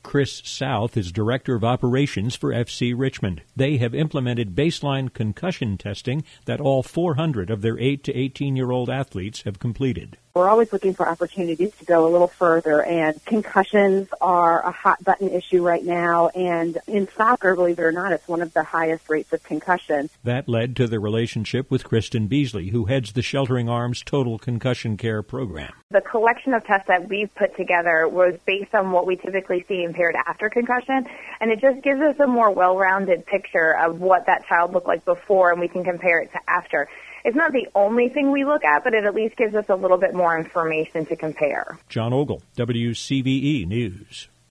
Chris South is Director of Operations for FC Richmond. They have implemented baseline concussion testing that all 400 of their 8 to 18-year-old athletes have completed. We're always looking for opportunities to go a little further, and concussions are a hot-button issue right now, and in soccer, believe it or not, it's one of the highest rates of concussion. That led to the relationship with Kristen Beasley, who heads the Sheltering Arms Total Concussion Care Program. The collection of tests that we've put together was based on what we typically see impaired after concussion, and it just gives us a more well-rounded picture of what that child looked like before, and we can compare it to after. It's not the only thing we look at, but it at least gives us a little bit more information to compare. John Ogle, WCVE News.